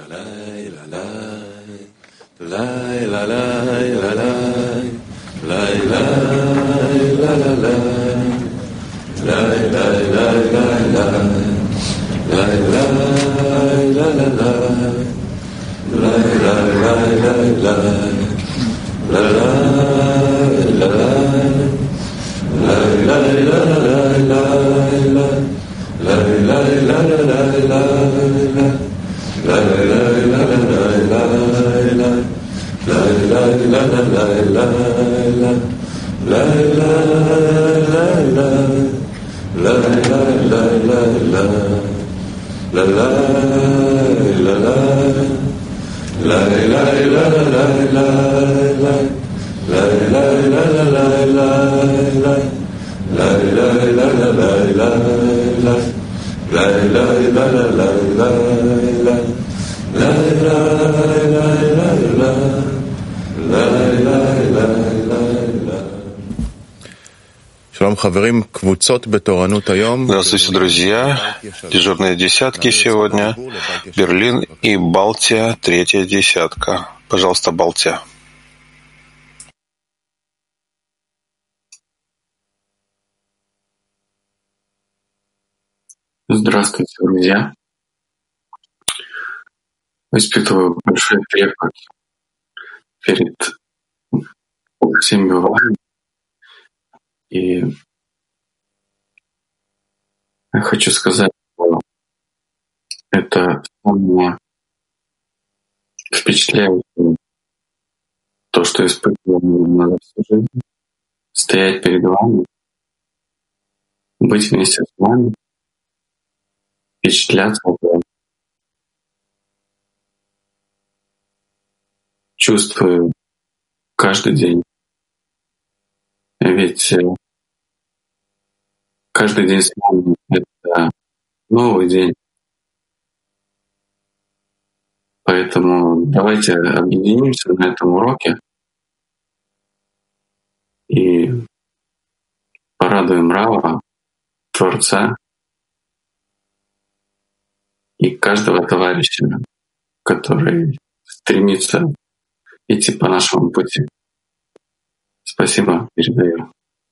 Здравствуйте, друзья. Дежурные десятки сегодня. Берлин и Балтия, третья десятка. Пожалуйста, Балтия. Здравствуйте, друзья. Испытываю большой трепет перед всеми вами. И я хочу сказать, что это самое впечатляющее, то, что испытывал надо всю жизнь, стоять перед вами, быть вместе с вами, впечатляться от вас. Чувствую каждый день. Ведь каждый день с вами — это новый день. Поэтому давайте объединимся на этом уроке и порадуем Рава, Творца и каждого товарища, который стремится идти по нашему пути. Спасибо, передаю.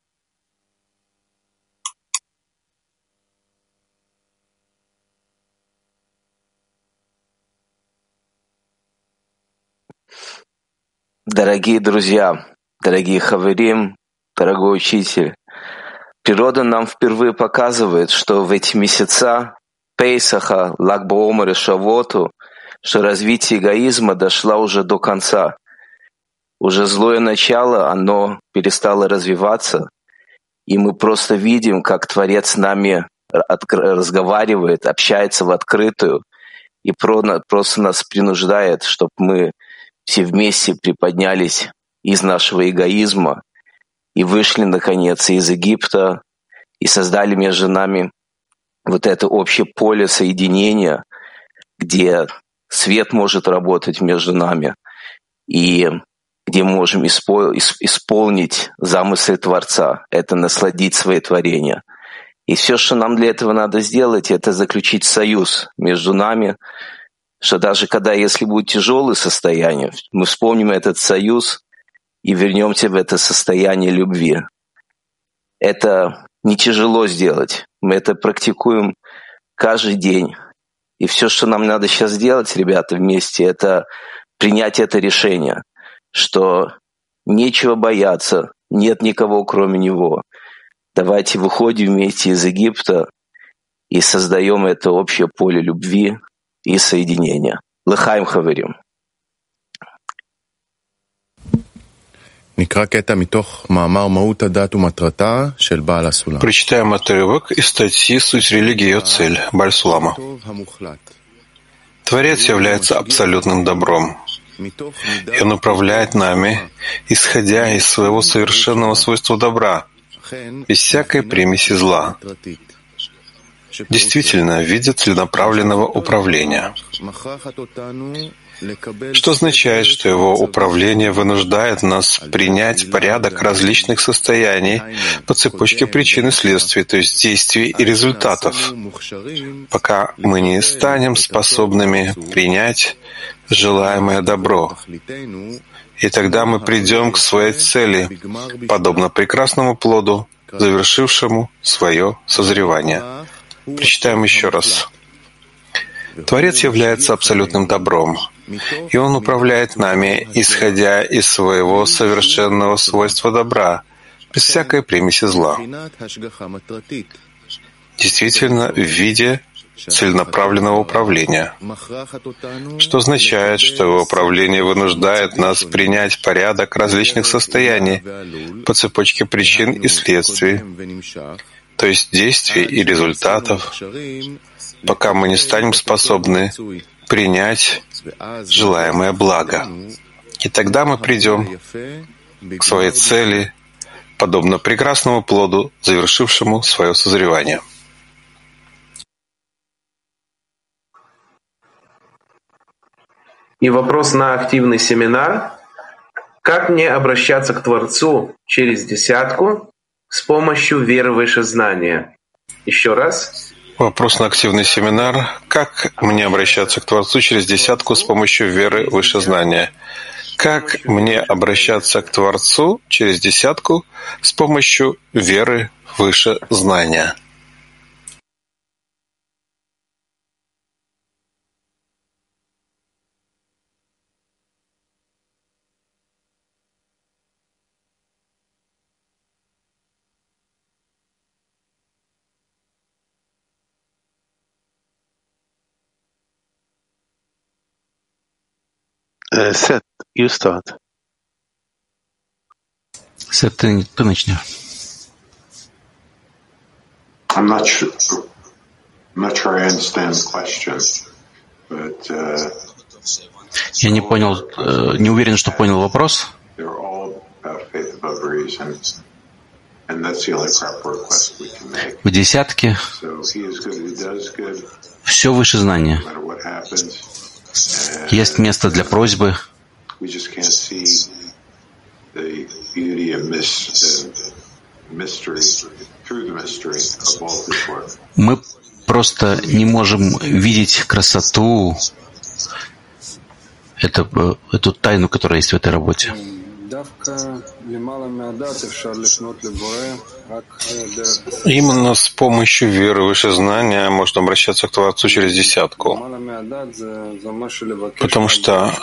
Дорогие друзья, дорогие хаверим, дорогой учитель, природа нам впервые показывает, что в эти месяца Пейсаха, Lag BaOmer и Шавоту, что развитие эгоизма дошло уже до конца. Уже злое начало, оно перестало развиваться, и мы просто видим, как Творец с нами разговаривает, общается в открытую, и просто нас принуждает, чтобы мы все вместе приподнялись из нашего эгоизма и вышли, наконец, из Египта и создали между нами вот это общее поле соединения, где свет может работать между нами и где мы можем исполнить замыслы Творца, это насладить свои творения. И все, что нам для этого надо сделать, это заключить союз между нами, что даже если будет тяжелое состояние, мы вспомним этот союз и вернемся в это состояние любви. Это не тяжело сделать. Мы это практикуем каждый день. И все, что нам надо сейчас сделать, ребята, вместе, это принять это решение, что нечего бояться, нет никого, кроме Него. Давайте выходим вместе из Египта и создаем это общее поле любви и соединения. Лехаим хаверим. Прочитаем отрывок из статьи «Суть религии и ее цель» Бааль Сулама. Творец является абсолютным добром, и Он управляет нами, исходя из своего совершенного свойства добра, без всякой примеси зла. Действительно, в виде целенаправленного управления. Что означает, что его управление вынуждает нас принять порядок различных состояний по цепочке причин и следствий, то есть действий и результатов, пока мы не станем способными принять желаемое добро. И тогда мы придем к своей цели, подобно прекрасному плоду, завершившему свое созревание. Прочитаем еще раз. Творец является абсолютным добром, и Он управляет нами, исходя из своего совершенного свойства добра, без всякой примеси зла. Действительно, в виде целенаправленного управления, что означает, что его управление вынуждает нас принять порядок различных состояний по цепочке причин и следствий, то есть действий и результатов, пока мы не станем способны принять желаемое благо. И тогда мы придем к своей цели, подобно прекрасному плоду, завершившему свое созревание. И вопрос на активный семинар. Как мне обращаться к Творцу через десятку с помощью веры выше знания? Еще раз. Вопрос на активный семинар. Как мне обращаться к Творцу через десятку с помощью веры выше знания? Как мне обращаться к Творцу через десятку с помощью веры выше знания? Seth, you start. Seth, ты начни. I'm not sure I understand the question, but Я не понял, не уверен, что понял вопрос. they're all about faith above reason, and that's the only proper request we can make. В десятке So he is good, he does good, все выше знания. no matter what happens. Есть место для просьбы. We just can't see the beauty and mystery through the mystery of all this work. Мы просто не можем видеть красоту, эту тайну, которая есть в этой работе. Именно с помощью веры выше знания можно обращаться к Творцу через десятку. Потому что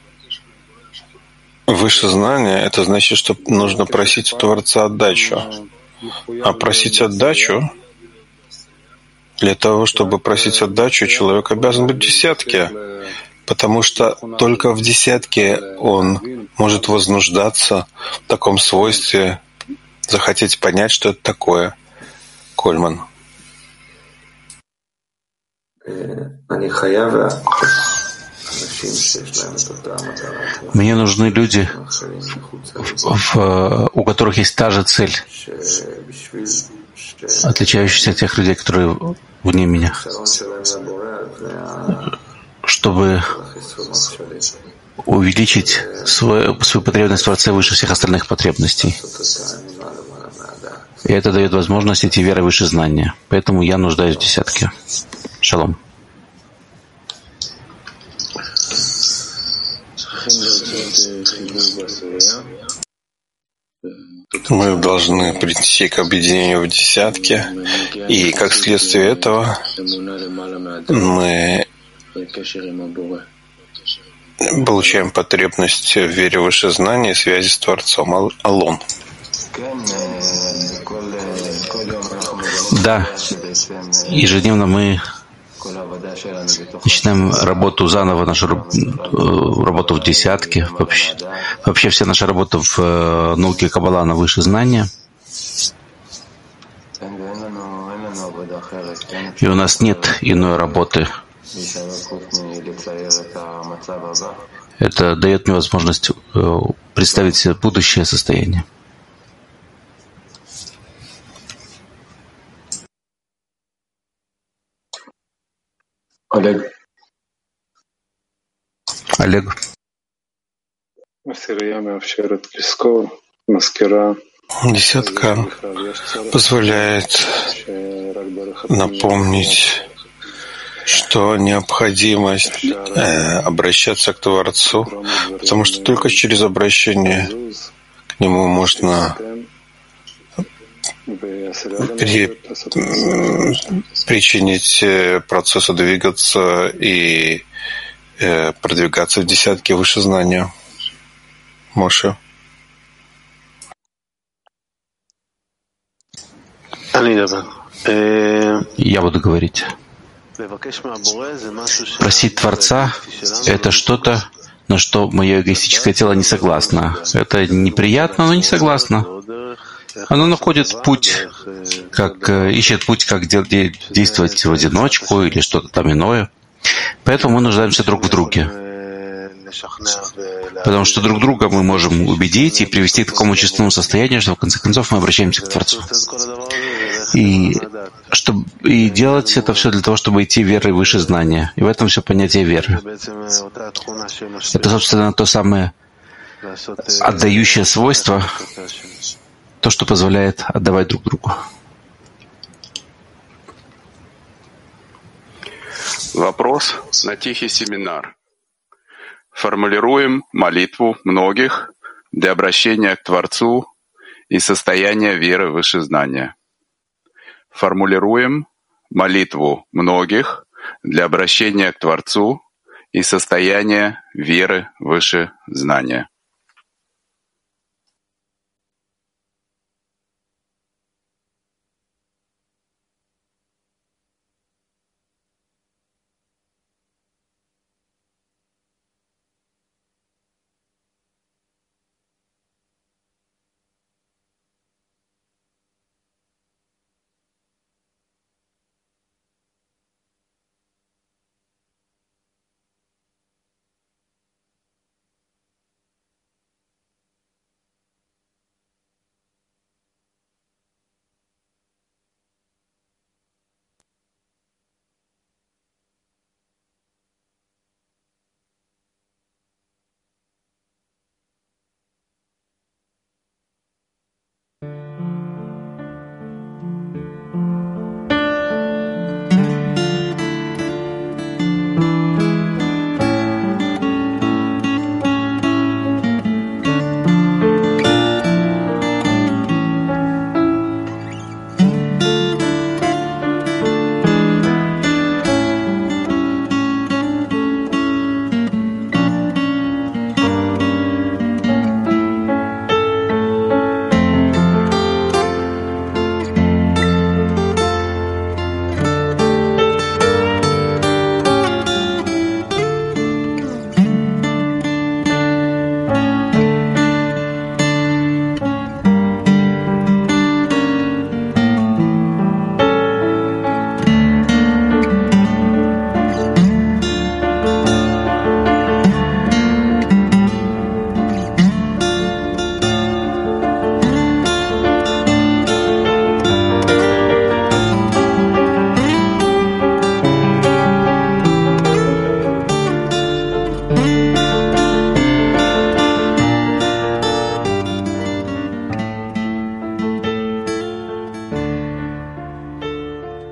выше знания — это значит, что нужно просить у Творца отдачу. А просить отдачу, для того, чтобы просить отдачу, человек обязан быть в десятке. Потому что только в десятке он может вознуждаться в таком свойстве, захотеть понять, что это такое. Кольман. Мне нужны люди, у которых есть та же цель, отличающаяся от тех людей, которые вне меня, чтобы увеличить свою потребность в Творце выше всех остальных потребностей. И это дает возможность идти верой выше знания. Поэтому я нуждаюсь в десятке. Шалом. Мы должны прийти к объединению в десятке, и как следствие этого мы получаем потребность в вере выше знания и связи с Творцом. Алон. Да, ежедневно мы начинаем работу заново, нашу работу в десятке. Вообще вся наша работа в науке Каббала на выше знания. И у нас нет иной работы. Это дает мне возможность представить себе будущее состояние. Олег. Десятка позволяет напомнить что необходимость обращаться к Творцу, потому что только через обращение к Нему можно причинить процессу двигаться и продвигаться в десятке выше знания. Моше. Я буду говорить. Просить Творца — это что-то, на что мое эгоистическое тело не согласно. Это неприятно, но не согласно. Оно находит путь, ищет путь, как действовать в одиночку или что-то там иное. Поэтому мы нуждаемся друг в друге. Потому что друг друга мы можем убедить и привести к такому чувственному состоянию, что в конце концов мы обращаемся к Творцу. И делать это все для того, чтобы идти верой выше знания. И в этом все понятие веры. Это, собственно, то самое отдающее свойство, то, что позволяет отдавать друг другу. Вопрос на тихий семинар. Формулируем молитву многих для обращения к Творцу и состояния веры выше знания. Формулируем молитву многих для обращения к Творцу и состояния веры выше знания.